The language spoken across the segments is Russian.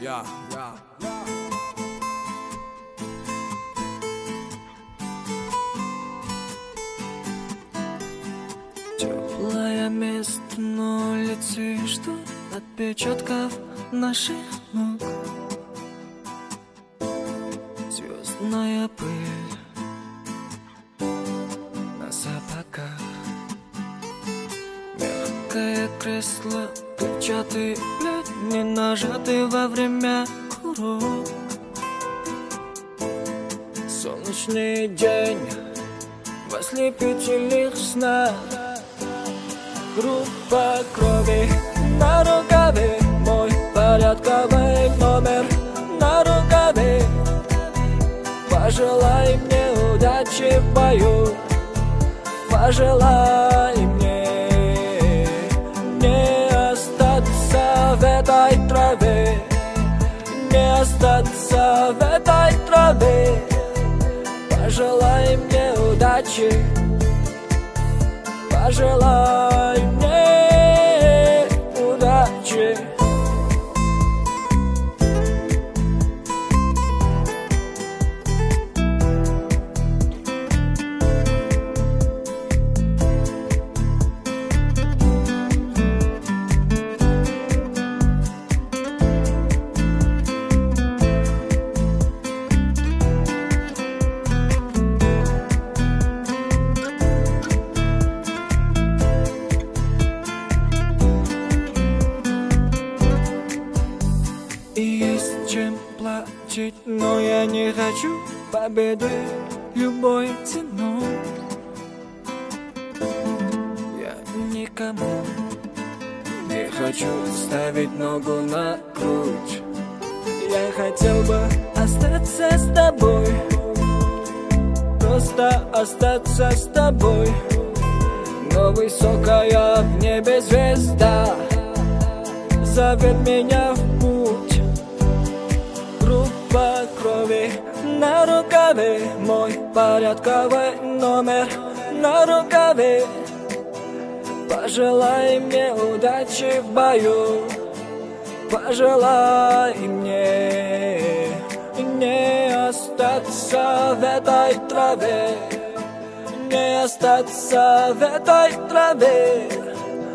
Yeah. Теплое место на улице, что отпечатков наших ног. Звездная пыль на сапогах. Мягкое кресло, перчатый лед, не нажатый во время курок. Солнечный день в ослепительных снах. Группа крови на рукаве, мой порядковый номер на рукаве. Пожелай мне удачи в бою, пожелай мне не остаться в этой траве, не остаться в этой траве. Пожелай мне удачи, пожелай мне удачи. Есть чем платить, но я не хочу победы любой ценой. Я никому не хочу ставить ногу на грудь. Я хотел бы остаться с тобой, просто остаться с тобой. Но высокая в небе звезда зовет меня в путь. Группа крови на рукаве, мой порядковый номер на рукаве. Пожелай мне удачи в бою, пожелай мне не остаться в этой траве, не остаться в этой траве.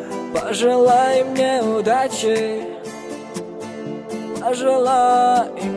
Пожелай мне удачи, пожелай мне.